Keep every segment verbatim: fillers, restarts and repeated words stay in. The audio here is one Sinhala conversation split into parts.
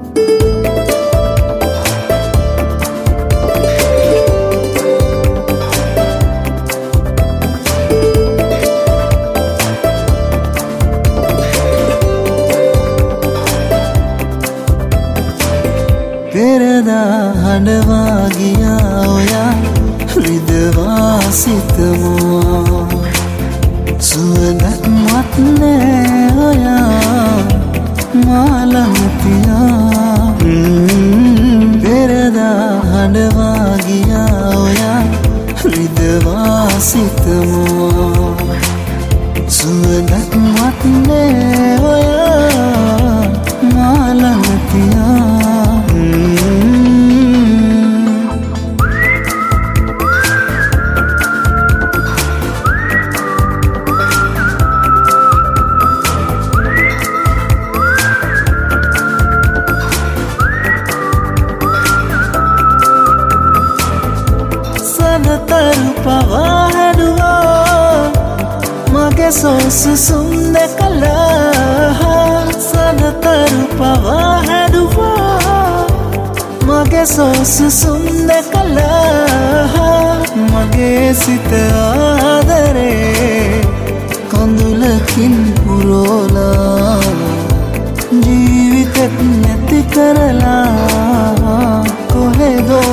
පෙරදා හඬවා ගියා ඔයා රිදවා සිතමෝ සුවඳක් මත් නෑ ඔයා මා ළඟ තියා පෙරදා හඬවා ගියා ඔයා රිදවා සිතමෝ සුවඳක් මත් නෑ ඔයා මා ළඟ තියා සනතරු පවා හැඩුවා මගේ සොසුසුම් දැකලා සනතරු පවා හැඩුවා මගේ සොසුසුම් දැකලා මගේ සිත ආදරේ කඳුලකින් පුරෝලා ජීවිතෙත් නැති කරලා කොහෙදෝ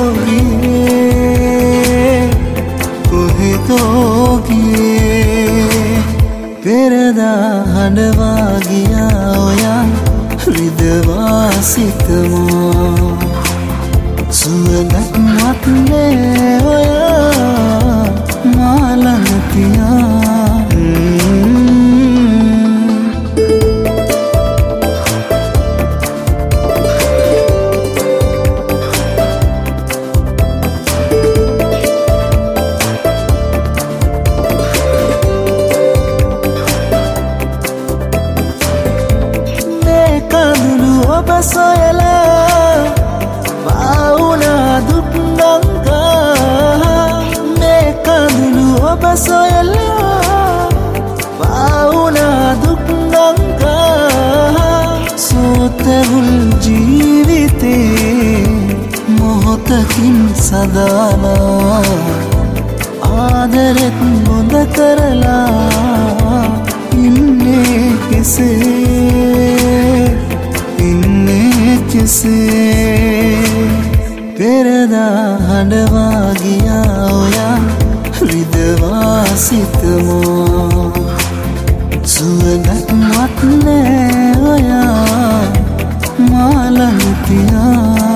ගියේ කොහෙදෝ ගියේ පෙරදා හඬවා ගියා ඔයා රිදවා සිතමෝ සුවඳක් මත් නෑ ඔයා මා ළඟ තියා ඔබ සොයලා පාවුනා දුක් ගංගා මේ කඳුළු ඔබ සොයලා පාවුනා දුක් ගංගා සෝතවුල් ජීවිතේ මොහොතකින් සදාලා ආදරෙත් බොඳ කරලා ඉන්නේ කෙසේ පෙරදා හඬවා ගියා ඔයා රිදවා සිතමෝ සුවඳක් මත් නෑ ඔයා මා ළඟ තියා